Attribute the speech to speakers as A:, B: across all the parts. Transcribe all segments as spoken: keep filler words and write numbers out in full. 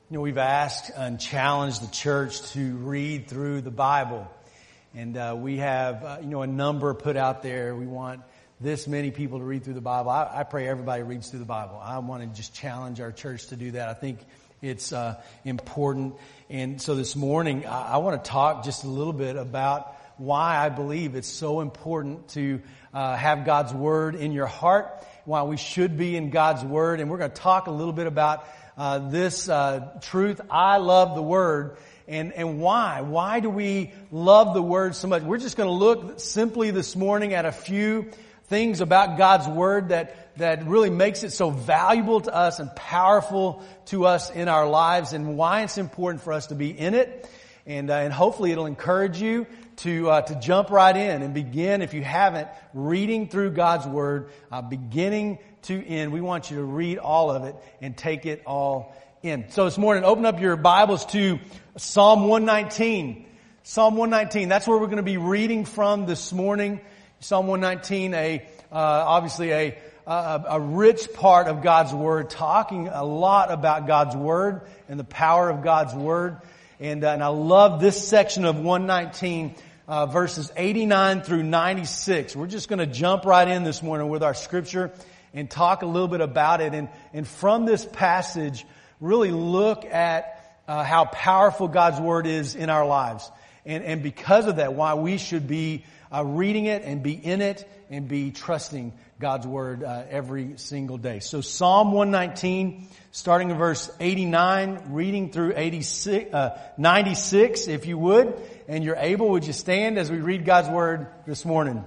A: You know, we've asked and challenged the church to read through the Bible. And uh, we have, uh, you know, a number put out there. We want this many people to read through the Bible. I, I pray everybody reads through the Bible. I want to just challenge our church to do that. I think it's uh, important. And so this morning, I, I want to talk just a little bit about why I believe it's so important to uh, have God's Word in your heart, why we should be in God's Word. And we're going to talk a little bit about uh, this uh, truth. I love the Word. And, and why? Why do we love the Word so much? We're just going to look simply this morning at a few things about God's Word that, that really makes it so valuable to us and powerful to us in our lives, and why it's important for us to be in it. And, uh, and hopefully it'll encourage you to, uh, to jump right in and begin, if you haven't, reading through God's Word, uh, beginning to end. We want you to read all of it and take it all in. So this morning, open up your Bibles to Psalm one nineteen. Psalm one nineteen. That's where we're going to be reading from this morning. Psalm one nineteen, a uh, obviously a, a a rich part of God's Word, talking a lot about God's Word and the power of God's Word. And, uh, and I love this section of one nineteen, uh, verses eighty-nine through ninety-six. We're just going to jump right in this morning with our scripture and talk a little bit about it. And, and from this passage, really look at uh, how powerful God's Word is in our lives. And, and because of that, why we should be uh, reading it and be in it and be trusting God's Word uh, every single day. So Psalm one nineteen, starting in verse eighty-nine, reading through eighty-six, uh, ninety-six, if you would. And you're able, would you stand as we read God's Word this morning?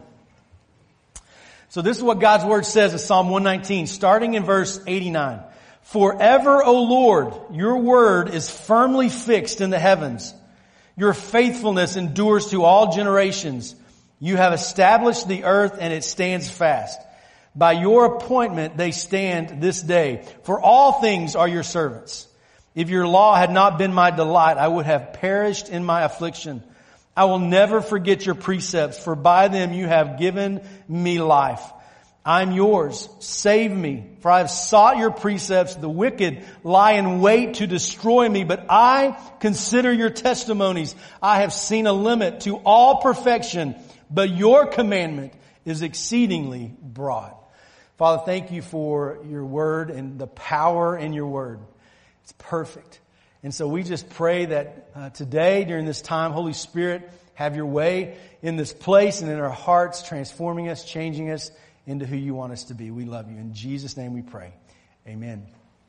A: So this is what God's Word says in Psalm one nineteen, starting in verse eighty-nine. Forever, O Lord, your word is firmly fixed in the heavens. Your faithfulness endures to all generations. You have established the earth and it stands fast. By your appointment they stand this day. For all things are your servants. If your law had not been my delight, I would have perished in my affliction. I will never forget your precepts, for by them you have given me life. I'm yours. Save me, for I have sought your precepts. The wicked lie in wait to destroy me, but I consider your testimonies. I have seen a limit to all perfection, but your commandment is exceedingly broad. Father, thank you for your word and the power in your word. It's perfect. And so we just pray that uh, today, during this time, Holy Spirit, have your way in this place and in our hearts, transforming us, changing us into who you want us to be. We love you. In Jesus' name we pray. Amen.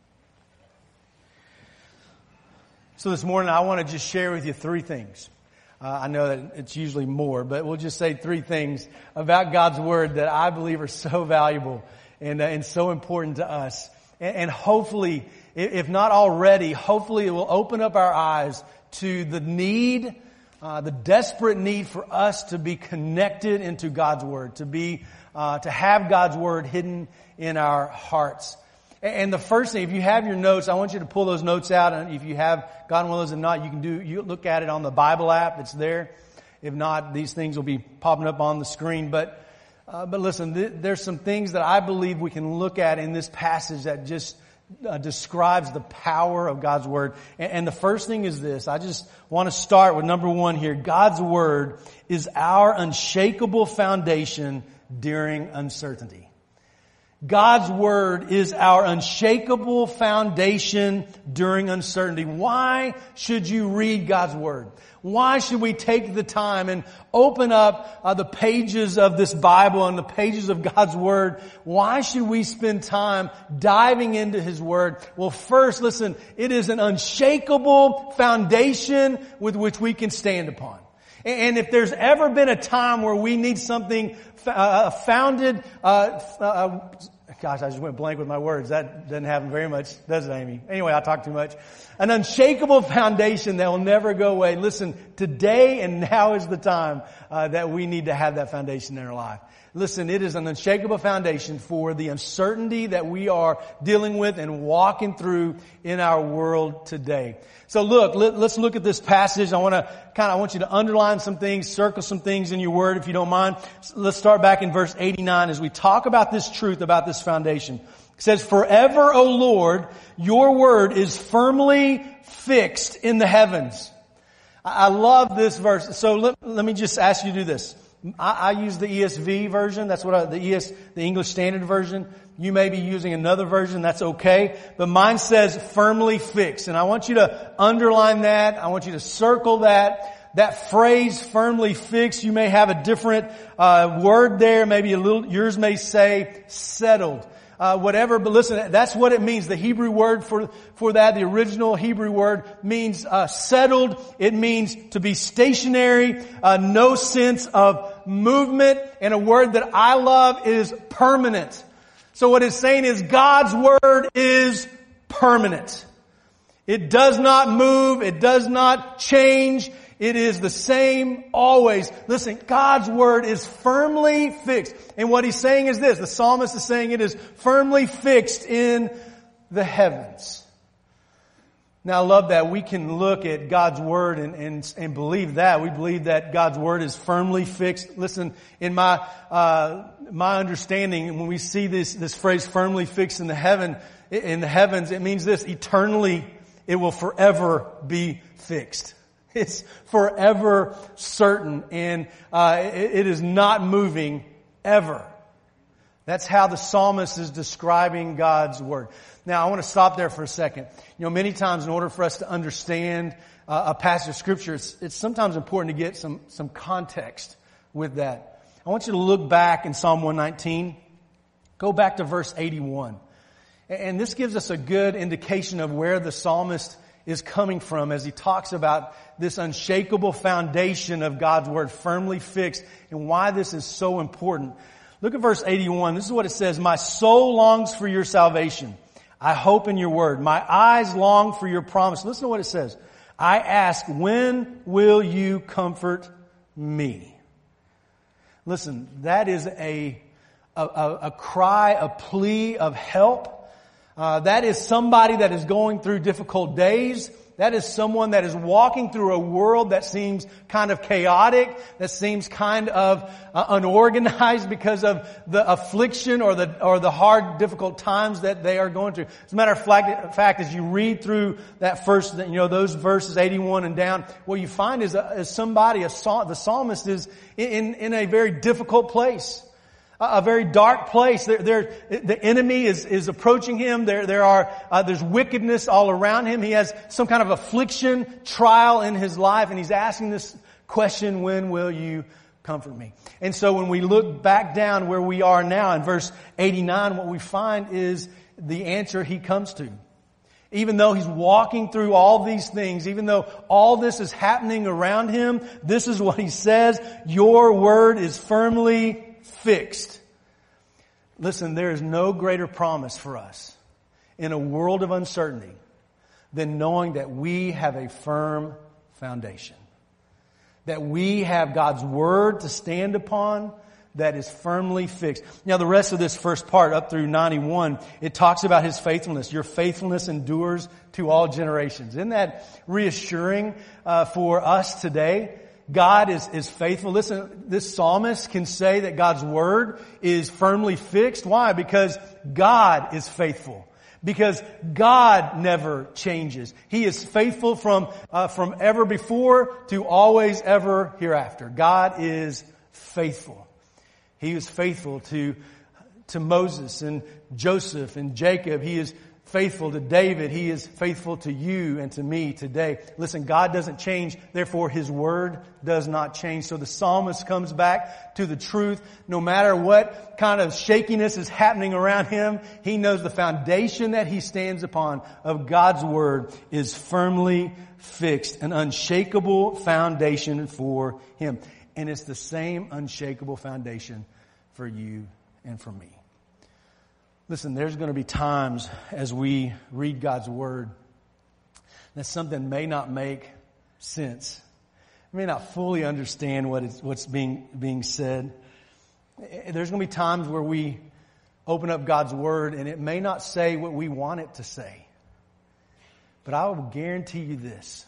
A: So this morning I want to just share with you three things. Uh, I know that it's usually more, but we'll just say three things about God's Word that I believe are so valuable and, uh, and so important to us. And, and hopefully, if not already, hopefully it will open up our eyes to the need, uh, the desperate need for us to be connected into God's Word, to be Uh, to have God's Word hidden in our hearts. And the first thing, if you have your notes, I want you to pull those notes out. And if you have gotten one of those, if not, you can do, you look at it on the Bible app. It's there. If not, these things will be popping up on the screen. But, uh, but listen, th- there's some things that I believe we can look at in this passage that just uh, describes the power of God's Word. And, and the first thing is this. I just want to start with number one here. God's Word is our unshakable foundation during uncertainty. God's Word is our unshakable foundation during uncertainty. Why should you read God's Word? Why should we take the time and open up uh, the pages of this Bible and the pages of God's Word? Why should we spend time diving into His Word? Well, first, listen, it is an unshakable foundation with which we can stand upon. And if there's ever been a time where we need something uh, founded, uh, uh, gosh, I just went blank with my words. That doesn't happen very much, does it, Amy? Anyway, I talk too much. An unshakable foundation that will never go away. Listen, today and now is the time uh, that we need to have that foundation in our life. Listen, it is an unshakable foundation for the uncertainty that we are dealing with and walking through in our world today. So look, let, let's look at this passage. I want to kind of, I want you to underline some things, circle some things in your word if you don't mind. Let's start back in verse eighty-nine as we talk about this truth, about this foundation. It says, forever, O Lord, your word is firmly fixed in the heavens. I love this verse. So let, let me just ask you to do this. I, I use the E S V version. That's what I, the E S, the English Standard Version. You may be using another version. That's okay. But mine says firmly fixed. And I want you to underline that. I want you to circle that. That phrase, firmly fixed, you may have a different uh word there. Maybe a little, yours may say settled. Uh, whatever, but listen, that's what it means. The Hebrew word for, for that, the original Hebrew word means, uh, settled. It means to be stationary, uh, no sense of movement. And a word that I love is permanent. So what it's saying is God's word is permanent. It does not move. It does not change. It is the same always. Listen, God's word is firmly fixed. And what he's saying is this. The psalmist is saying it is firmly fixed in the heavens. Now I love that. We can look at God's word and, and, and believe that. We believe that God's word is firmly fixed. Listen, in my, uh, my understanding, when we see this, this phrase firmly fixed in the heaven, in the heavens, it means this: eternally, it will forever be fixed. It's forever certain, and uh, it, it is not moving ever. That's how the psalmist is describing God's word. Now, I want to stop there for a second. You know, many times in order for us to understand uh, a passage of Scripture, it's, it's sometimes important to get some, some context with that. I want you to look back in Psalm one nineteen. Go back to verse eighty-one. And this gives us a good indication of where the psalmist is coming from as he talks about this unshakable foundation of God's word firmly fixed and why this is so important. Look at verse eighty-one. This is what it says. My soul longs for your salvation. I hope in your word. My eyes long for your promise. Listen to what it says. I ask, when will you comfort me? Listen, that is a, a, a cry, a plea of help. Uh, that is somebody that is going through difficult days. That is someone that is walking through a world that seems kind of chaotic, that seems kind of uh, unorganized because of the affliction or the or the hard, difficult times that they are going through. As a matter of fact, as you read through that first, you know, those verses eighty-one and down, what you find is, a, is somebody, a the psalmist is in in a very difficult place. A very dark place. There, there, the enemy is, is approaching him. There, there are, uh, there's wickedness all around him. He has some kind of affliction, trial in his life, and he's asking this question, when will you comfort me? And so when we look back down where we are now in verse eighty-nine, what we find is the answer he comes to. Even though he's walking through all these things, even though all this is happening around him, this is what he says: your word is firmly fixed. Listen, there is no greater promise for us in a world of uncertainty than knowing that we have a firm foundation. That we have God's word to stand upon that is firmly fixed. Now the rest of this first part up through ninety-one, it talks about His faithfulness. Your faithfulness endures to all generations. Isn't that reassuring uh, for us today? God is, is faithful. Listen, this psalmist can say that God's word is firmly fixed. Why? Because God is faithful. Because God never changes. He is faithful from, uh, from ever before to always ever hereafter. God is faithful. He was faithful to, to Moses and Joseph and Jacob. He is faithful to David. He is faithful to you and to me today. Listen, God doesn't change. Therefore, His word does not change. So the psalmist comes back to the truth. No matter what kind of shakiness is happening around him, he knows the foundation that he stands upon of God's word is firmly fixed, an unshakable foundation for him. And it's the same unshakable foundation for you and for me. Listen, there's going to be times as we read God's word that something may not make sense. We may not fully understand what is, what's being, being said. There's going to be times where we open up God's word and it may not say what we want it to say. But I will guarantee you this: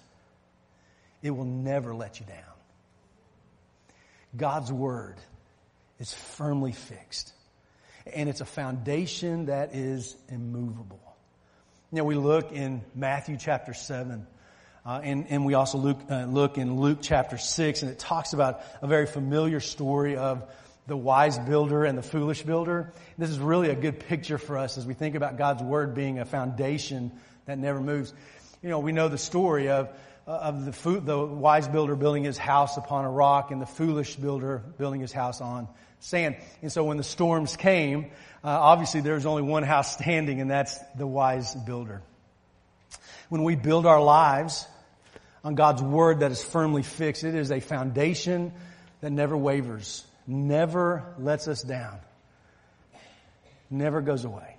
A: it will never let you down. God's word is firmly fixed. And it's a foundation that is immovable. You know, we look in Matthew chapter seven, uh, and, and we also look, uh, look in Luke chapter six, and it talks about a very familiar story of the wise builder and the foolish builder. This is really a good picture for us as we think about God's Word being a foundation that never moves. You know, we know the story of of the fo- the wise builder building his house upon a rock and the foolish builder building his house on sand. And so when the storms came, uh, obviously there was only one house standing, and that's the wise builder. When we build our lives on God's Word that is firmly fixed, it is a foundation that never wavers, never lets us down, never goes away.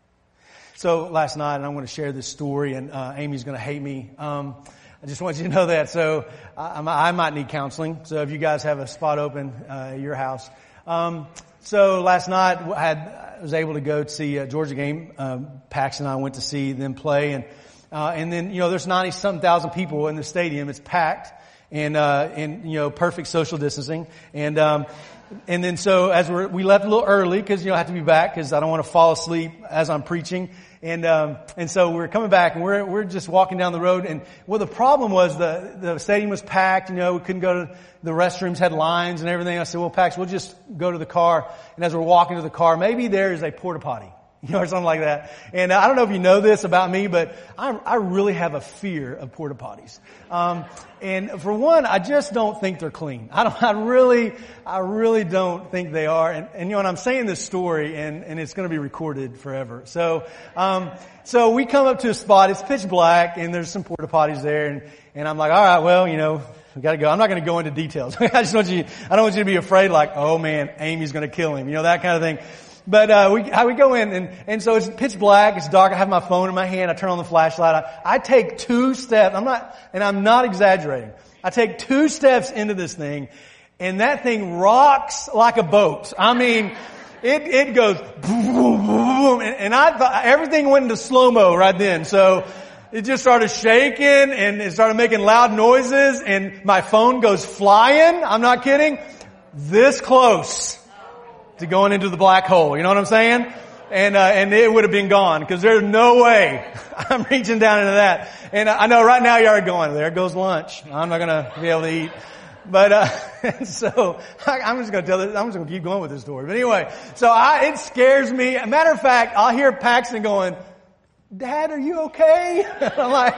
A: So last night, and I'm going to share this story, and uh, Amy's going to hate me. Um, I just want you to know that. So I, I might need counseling. So if you guys have a spot open uh, at your house. Um, so last night I, had, I was able to go to see a Georgia game. Um, Pax and I went to see them play. And uh, and then, you know, there's ninety-something thousand people in the stadium. It's packed. And, uh, and, you know, perfect social distancing. And, um, and then so as we're, we left a little early because, you know, I have to be back because I don't want to fall asleep as I'm preaching. And, um, and so we're coming back and we're, we're just walking down the road. And well, the problem was the, the stadium was packed. You know, we couldn't go to the restrooms, had lines and everything. I said, well, Pax, we'll just go to the car. And as we're walking to the car, maybe there is a porta potty. You know, or something like that. And I don't know if you know this about me, but I, I really have a fear of porta potties. Um, and for one, I just don't think they're clean. I don't, I really, I really don't think they are. And, and you know, and I'm saying this story, and, and it's going to be recorded forever. So, um, so we come up to a spot. It's pitch black, and there's some porta potties there, and and I'm like, all right, well, you know, we got to go. I'm not going to go into details. I just want you, I don't want you to be afraid, like, oh man, Amy's going to kill him. You know, that kind of thing. But, uh, we, how we go in and, and so it's pitch black, it's dark, I have my phone in my hand, I turn on the flashlight, I, I take two steps, I'm not, and I'm not exaggerating, I take two steps into this thing, and that thing rocks like a boat. I mean, it, it goes boom, boom, boom, and, and I thought, everything went into slow-mo right then, so it just started shaking, and it started making loud noises, and my phone goes flying, I'm not kidding, this close to going into the black hole. You know what I'm saying? And, uh, and it would have been gone because there's no way I'm reaching down into that. And I know right now you are going, there goes lunch. I'm not going to be able to eat. But, uh, and so I, I'm just going to tell this, I'm just going to keep going with this story. But anyway, so I, it scares me. As a matter of fact, I'll hear Paxton going, Dad, are you okay? I'm like,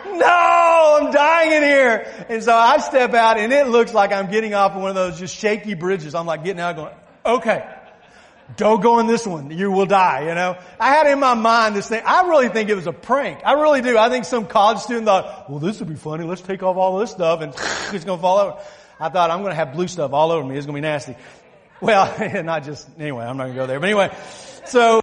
A: no, I'm dying in here. And so I step out and it looks like I'm getting off of one of those just shaky bridges. I'm like getting out going, okay, don't go in this one. You will die, you know. I had in my mind this thing. I really think it was a prank. I really do. I think some college student thought, well, this would be funny. Let's take off all this stuff and it's going to fall over. I thought, I'm going to have blue stuff all over me. It's going to be nasty. Well, not just, anyway, I'm not going to go there. But anyway, so,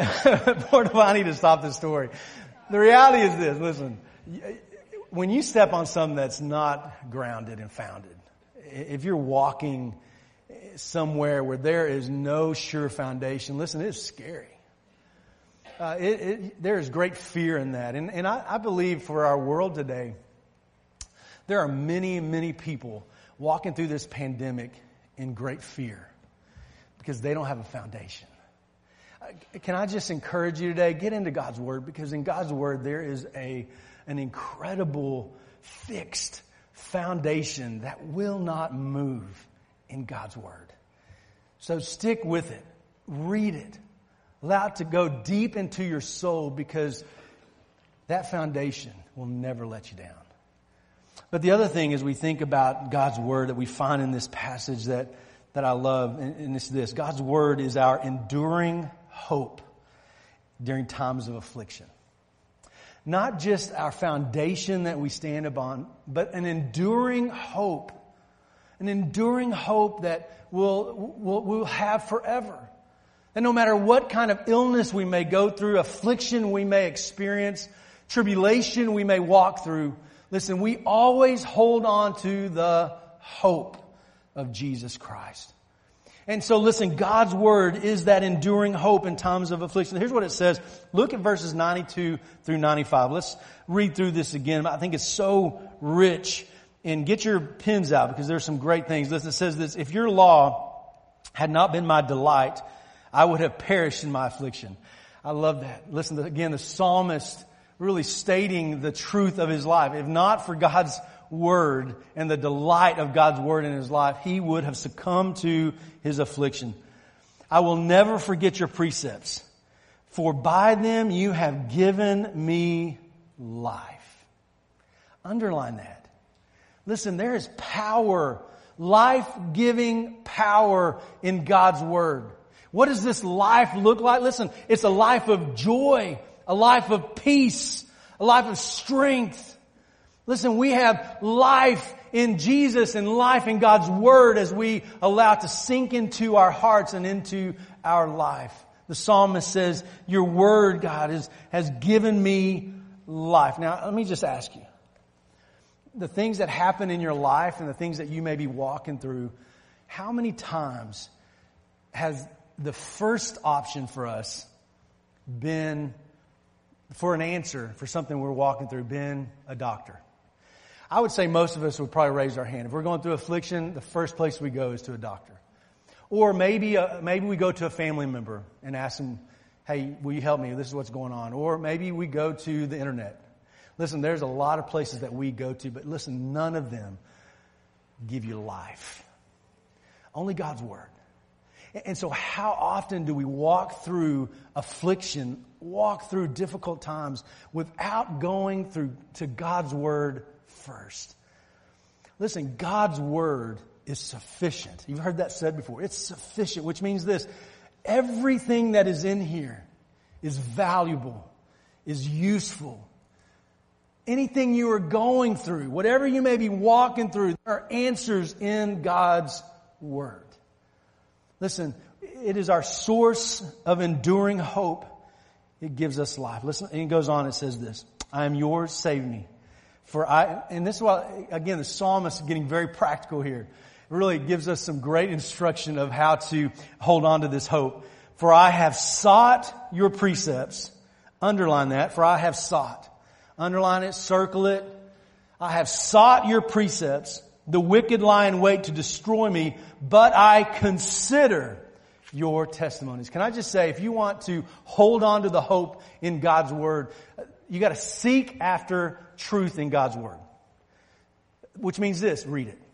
A: I need to stop this story. The reality is this, listen, when you step on something that's not grounded and founded, if you're walking somewhere where there is no sure foundation, listen, it's scary. Uh, it, it, there is great fear in that. And, and I, I believe for our world today, there are many, many people walking through this pandemic in great fear because they don't have a foundation. Uh, can I just encourage you today, get into God's Word, because in God's Word there is a an incredible fixed foundation that will not move in God's Word. So stick with it. Read it. Allow it to go deep into your soul because that foundation will never let you down. But the other thing is we think about God's Word that we find in this passage that, that I love, and, and it's this. God's Word is our enduring hope during times of affliction. Not just our foundation that we stand upon, but an enduring hope. An enduring hope that we'll, we'll, we'll have forever. And no matter what kind of illness we may go through, affliction we may experience, tribulation we may walk through, listen, we always hold on to the hope of Jesus Christ. And so listen, God's Word is that enduring hope in times of affliction. Here's what it says. Look at verses ninety-two through ninety-five. Let's read through this again. I think it's so rich. And get your pens out because there's some great things. Listen, it says this, if your law had not been my delight, I would have perished in my affliction. I love that. Listen, again, the psalmist really stating the truth of his life. If not for God's word and the delight of God's word in his life, he would have succumbed to his affliction. I will never forget your precepts, for by them you have given me life. Underline that. Listen, there is power, life-giving power in God's word. What does this life look like? Listen, it's a life of joy, a life of peace, a life of strength. Listen, we have life in Jesus and life in God's word as we allow it to sink into our hearts and into our life. The psalmist says, your word, God, is, has given me life. Now, let me just ask you, the things that happen in your life and the things that you may be walking through, how many times has the first option for us been, for an answer for something we're walking through, been a doctor? I would say most of us would probably raise our hand. If we're going through affliction, the first place we go is to a doctor. Or maybe uh, maybe we go to a family member and ask them, hey, will you help me? This is what's going on. Or maybe we go to the internet. Listen, there's a lot of places that we go to, but listen, none of them give you life. Only God's word. And so how often do we walk through affliction, walk through difficult times without going through to God's word first? Listen, God's word is sufficient. You've heard that said before. It's sufficient, which means this. Everything that is in here is valuable, is useful. Anything you are going through, whatever you may be walking through, there are answers in God's word. Listen, it is our source of enduring hope. It gives us life. Listen, and it goes on, it says this. I am yours, save me. For I, and this is why, again, the psalmist is getting very practical here. It really gives us some great instruction of how to hold on to this hope. For I have sought your precepts. Underline that. For I have sought. Underline it, circle it. I have sought your precepts. The wicked lie in wait to destroy me, but I consider your testimonies. Can I just say, if you want to hold on to the hope in God's word, you got to seek after truth in God's word. Which means this, read it.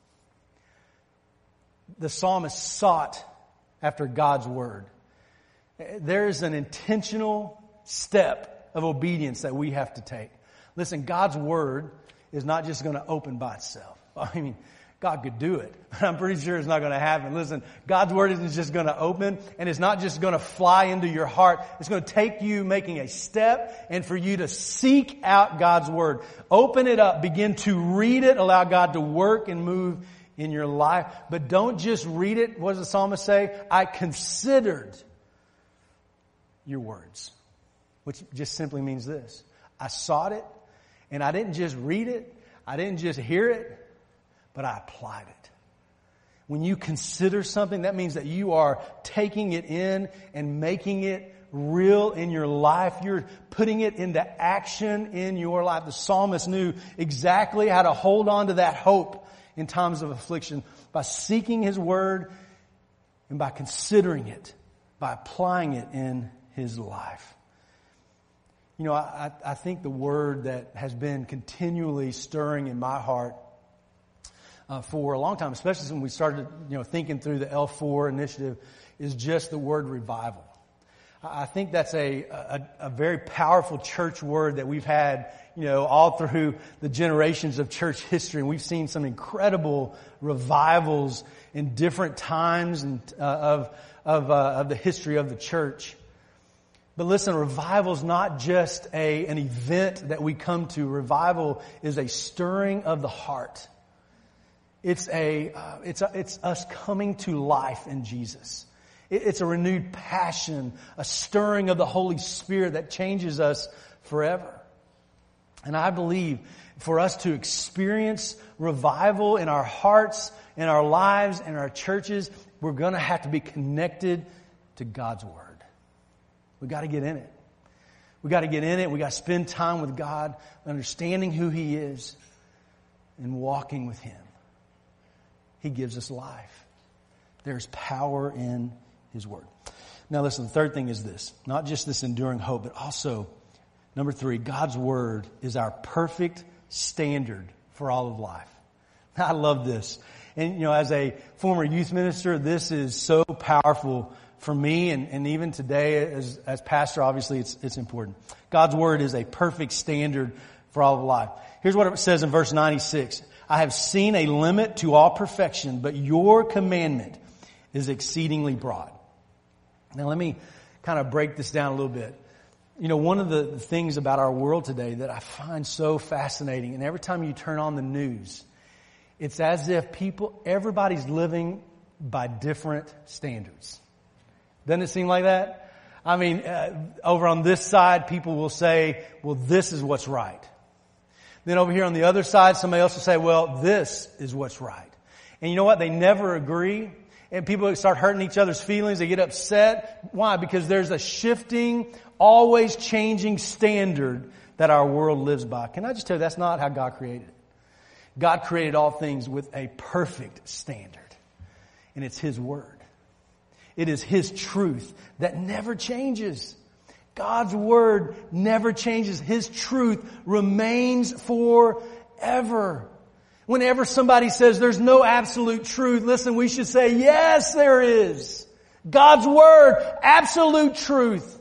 A: The psalmist sought after God's word. There is an intentional step of obedience that we have to take. Listen, God's word is not just going to open by itself. I mean, God could do it, but I'm pretty sure it's not going to happen. Listen, God's word isn't just going to open, and it's not just going to fly into your heart. It's going to take you making a step and for you to seek out God's word. Open it up, begin to read it, allow God to work and move in your life. But don't just read it. What does the psalmist say? I considered your words, which just simply means this. I sought it, and I didn't just read it. I didn't just hear it. But I applied it. When you consider something, that means that you are taking it in and making it real in your life. You're putting it into action in your life. The psalmist knew exactly how to hold on to that hope in times of affliction by seeking his word and by considering it, by applying it in his life. You know, I, I think the word that has been continually stirring in my heart Uh, for a long time, especially when we started, you know, thinking through the L four initiative, is just the word revival. I think that's a, a, a very powerful church word that we've had, you know, all through the generations of church history. And we've seen some incredible revivals in different times and uh, of of, uh, of the history of the church. But listen, revival is not just a an event that we come to. Revival is a stirring of the heart. It's a, uh, it's a, it's us coming to life in Jesus. It, it's a renewed passion, a stirring of the Holy Spirit that changes us forever. And I believe for us to experience revival in our hearts, in our lives, in our churches, we're going to have to be connected to God's Word. We've got to get in it. We've got to get in it. We've got to spend time with God, understanding who He is and walking with Him. He gives us life. There's power in His word. Now listen, the third thing is this. Not just this enduring hope, but also, number three, God's Word is our perfect standard for all of life. I love this. And, you know, as a former youth minister, this is so powerful for me, and, and even today as, as pastor, obviously it's, it's important. God's Word is a perfect standard for all of life. Here's what it says in verse ninety-six. I have seen a limit to all perfection, but your commandment is exceedingly broad. Now let me kind of break this down a little bit. You know, one of the things about our world today that I find so fascinating, and every time you turn on the news, it's as if people, everybody's living by different standards. Doesn't it seem like that? I mean, uh, over on this side, people will say, well, this is what's right. Then over here on the other side, somebody else will say, well, this is what's right. And you know what? They never agree. And people start hurting each other's feelings. They get upset. Why? Because there's a shifting, always changing standard that our world lives by. Can I just tell you, that's not how God created it. God created all things with a perfect standard. And it's His Word. It is His truth that never changes. God's Word never changes. His truth remains forever. Whenever somebody says there's no absolute truth, listen, we should say, yes, there is. God's Word, absolute truth.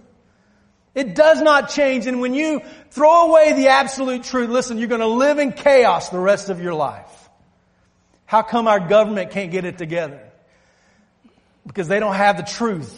A: It does not change. And when you throw away the absolute truth, listen, you're going to live in chaos the rest of your life. How come our government can't get it together? Because they don't have the truth.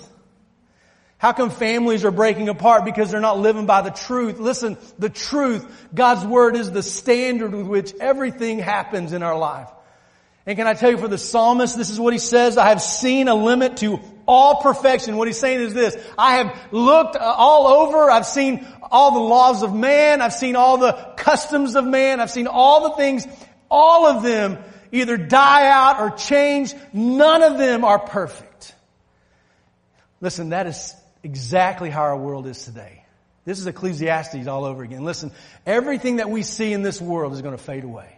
A: How come families are breaking apart? Because they're not living by the truth. Listen, the truth, God's Word is the standard with which everything happens in our life. And can I tell you, for the psalmist, this is what he says, I have seen a limit to all perfection. What he's saying is this, I have looked all over, I've seen all the laws of man, I've seen all the customs of man, I've seen all the things, all of them either die out or change. None of them are perfect. Listen, that is exactly how our world is today. This is Ecclesiastes all over again. Listen, everything that we see in this world is going to fade away.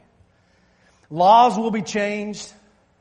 A: Laws will be changed.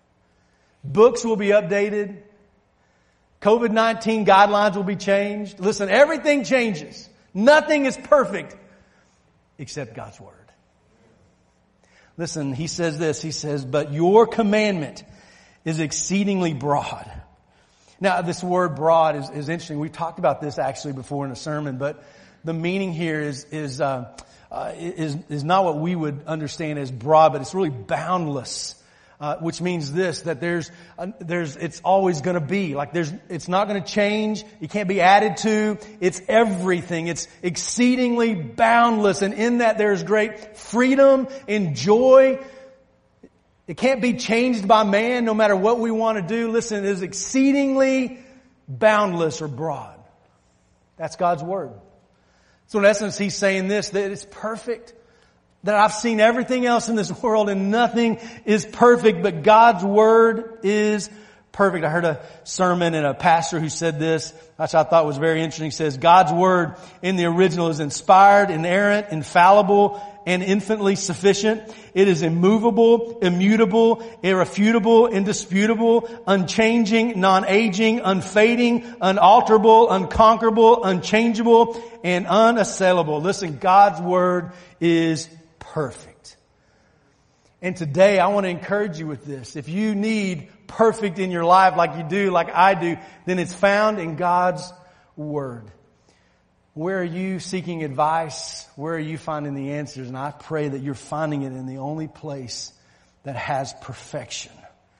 A: Books will be updated. covid nineteen guidelines will be changed. Listen, everything changes. Nothing is perfect except God's Word. Listen, he says this. He says, but your commandment is exceedingly broad. Now, this word broad is, is interesting. We've talked about this actually before in a sermon, but the meaning here is is uh, uh, is is not what we would understand as broad, but it's really boundless, uh, which means this: that there's uh, there's it's always going to be like there's it's not going to change. It can't be added to. It's everything. It's exceedingly boundless, and in that there's great freedom and joy. It can't be changed by man no matter what we want to do. Listen, it is exceedingly boundless or broad. That's God's Word. So in essence, He's saying this, that it's perfect. That I've seen everything else in this world and nothing is perfect, but God's Word is perfect. I heard a sermon and a pastor who said this, which I thought was very interesting. He says, God's Word in the original is inspired, inerrant, infallible, and infinitely sufficient. It is immovable, immutable, irrefutable, indisputable, unchanging, non-aging, unfading, unalterable, unconquerable, unchangeable, and unassailable. Listen, God's Word is perfect. And today I want to encourage you with this. If you need perfect in your life like you do, like I do, then it's found in God's Word. Where are you seeking advice? Where are you finding the answers? And I pray that you're finding it in the only place that has perfection.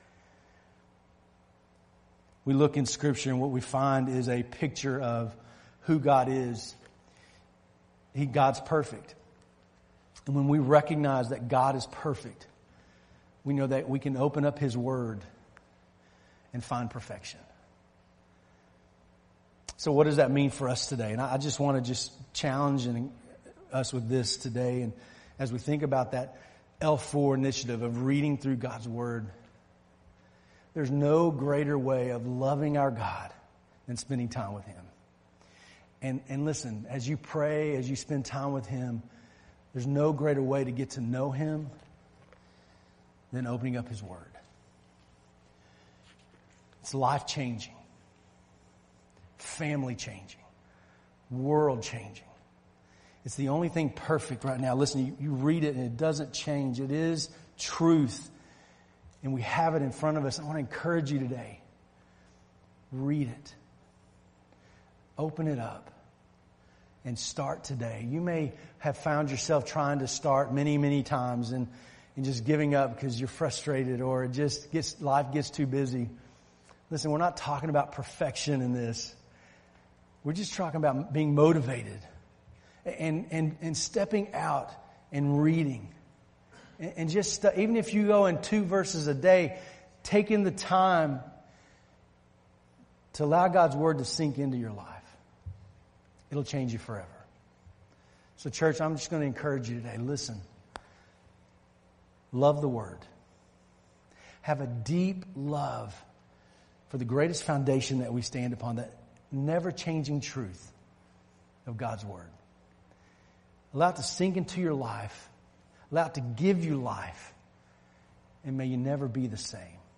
A: We look in Scripture and what we find is a picture of who God is. He, God's perfect. And when we recognize that God is perfect, we know that we can open up His Word and find perfection. So what does that mean for us today? And I just want to just challenge us with this today. And as we think about that L four initiative of reading through God's Word, there's no greater way of loving our God than spending time with Him. And, and listen, as you pray, as you spend time with Him, there's no greater way to get to know Him than opening up His Word. It's life-changing. family changing, world changing. It's the only thing perfect right now. Listen, you, you read it and it doesn't change. It is truth. And we have it in front of us. I want to encourage you today. Read it. Open it up. And start today. You may have found yourself trying to start many, many times and, and just giving up because you're frustrated or it just gets, life gets too busy. Listen, we're not talking about perfection in this. We're just talking about being motivated and, and, and stepping out and reading. And, and just, uh, even if you go in two verses a day, taking the time to allow God's Word to sink into your life. It'll change you forever. So church, I'm just going to encourage you today. Listen. Love the Word. Have a deep love for the greatest foundation that we stand upon, that never-changing truth of God's Word. Allow it to sink into your life. Allow it to give you life. And may you never be the same.